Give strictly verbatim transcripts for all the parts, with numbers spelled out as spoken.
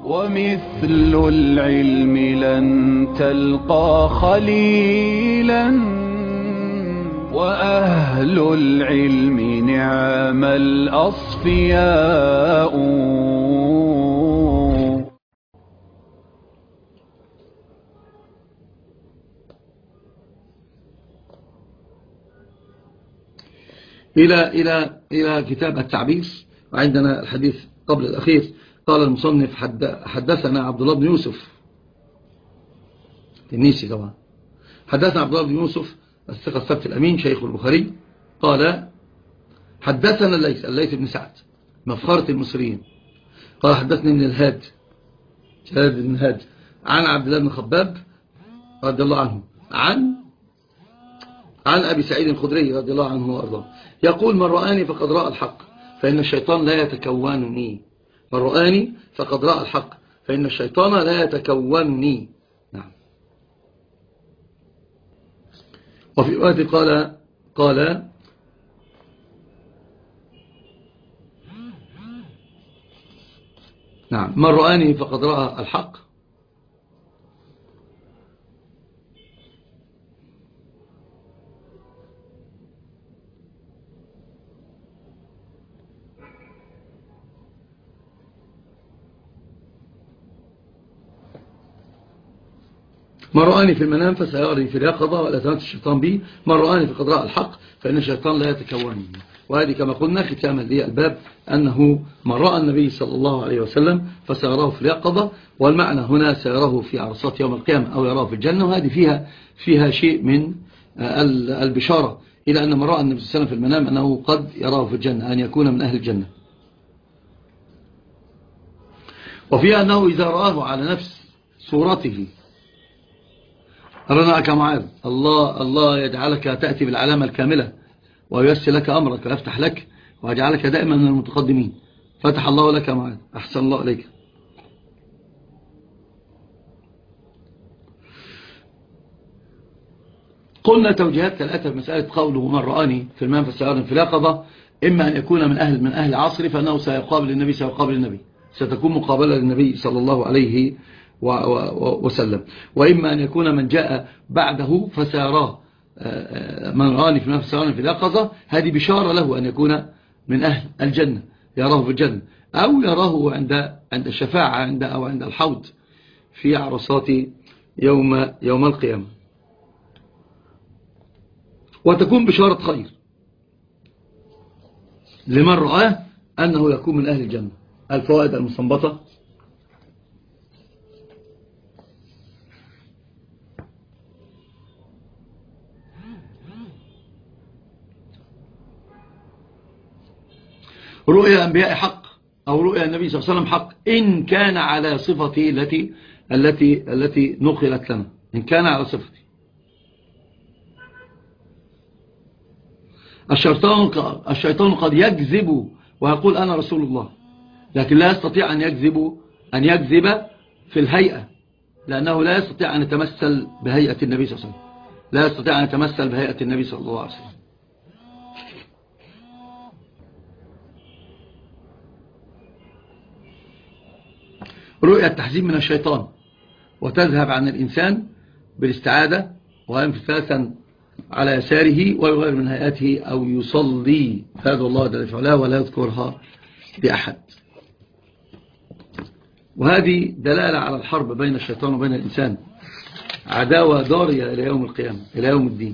ومثل العلم لن تلقى خليلا، وأهل العلم نعم الأصفياء. إلى إلى إلى كتاب التعبير. وعندنا الحديث قبل الأخير. قال المصنف: حدثنا عبد الله بن يوسف النيسي طبعا حدثنا عبد الله بن يوسف الثقة الثبت الأمين شيخ البخاري. قال: حدثنا الليث الليث بن سعد مفخرة المصريين. قال: حدثني ابن الهاد شهاد بن الهاد عن عبد الله بن خباب رضي الله عنه عن عن أبي سعيد الخدري رضي الله عنه وأرضاه يقول: من رآني فقد رأى الحق فإن الشيطان لا يتكونني. من رآني فقد رأى الحق فإن الشيطان لا يتكونني. نعم. وفي رواية قال قال نعم من رآني فقد رأى الحق من رآني في المنام فسيرى في اليقظة ولا تمت الشيطان بي. من رآني فقد رأى الحق فإن الشيطان لا يتكونني. وهذه كما قلنا ختاما للباب أنه من رأى النبي صلى الله عليه وسلم فسيراه في اليقظة، والمعنى هنا سيراه في عرصات يوم القيامة أو يراه في الجنة. وهذه فيها فيها شيء من البشارة إلى أن من رأى النبي صلى الله عليه وسلم في المنام أنه قد يراه في الجنة، أن يكون من أهل الجنة. وفيها أنه إذا رآه على نفس صورته رنعك معاذ الله الله يجعلك تأتي بالعلامة الكاملة وييسر لك أمرك ويفتح لك ويجعلك دائما من المتقدمين. فتح الله لك معاذ. أحسن الله عليك. قلنا توجيهات كالأتى في مسألة قوله: من رآني في المنام فسيراني في اليقظة. إما أن يكون من أهل من أهل عصري فأنه سيقابل النبي سيقابل النبي ستكون مقابلة للنبي صلى الله عليه وسلم. وإما أن يكون من جاء بعده فسيراه من رآني في المنام فسيراني في اليقظة. هذه بشارة له أن يكون من أهل الجنة يراه في الجنة، أو يراه عند عند الشفاعة عند أو عند الحوض في عرصات يوم يوم القيامة. وتكون بشارة خير لمن رآه أنه يكون من أهل الجنة. الفوائد المستنبطة: رؤيا أنبياء حق أو رؤيا النبي صلى الله عليه وسلم حق إن كان على صفته التي التي التي نقلت لنا، إن كان على صفته. الشيطان الشيطان قد يكذب ويقول أنا رسول الله، لكن لا يستطيع أن يكذب أن يكذب في الهيئة، لأنه لا يستطيع أن يتمثل بهيئة النبي صلى الله عليه وسلم، لا يستطيع أن يتمثل بهيئة النبي صلى الله عليه وسلم. رؤية التحزين من الشيطان وتذهب عن الإنسان بالاستعادة وانفثاثا على يساره ويغير من هيئته أو يصلي هذا الله جل وعلا ولا يذكرها بأحد. وهذه دلالة على الحرب بين الشيطان وبين الإنسان، عداوة ضارية إلى يوم القيامة إلى يوم الدين.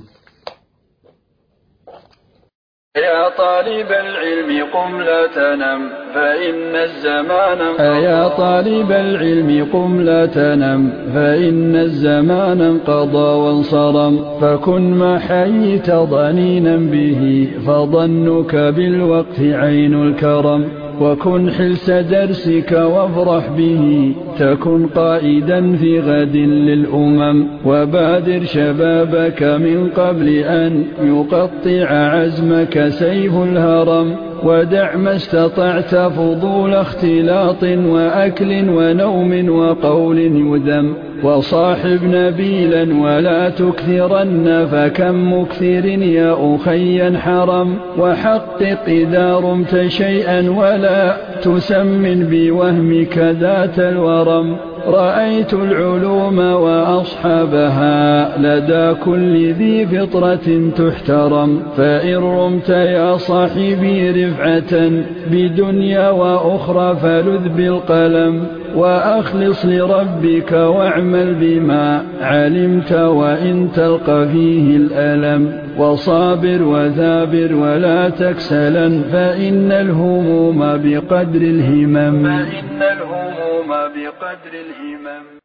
يا طالب العلم قم لا تنم فإن الزمان انقضى. يا طالب العلم قم لا تنم فإن الزمان انقضى وانصرم. فكن ما حييت ضنينا به فظنك بالوقت عين الكرم. وكن حلس درسك وافرح به تكن قائدا في غد للأمم. وبادر شبابك من قبل أن يقطع عزمك سيف الهرم. ودع ما استطعت فضول اختلاط وأكل ونوم وقول يذم. وصاحب نبيلا ولا تكثرن فكم مكثر يا أخي حرم وحقق إذا رمت شيئا ولا تسمن بوهمك ذات الورم رأيت العلوم وأصحابها لدى كل ذي فطرة تحترم فإن رمت يا صاحبي رفعة بدنيا وأخرى فلذ بالقلم وأخلص لربك واعمل بما علمت وإن تلقى فيه الألم وصابر وثابر ولا تكسلا فإن الهموم بقدر الهمم فإن الهموم بقدر الهمم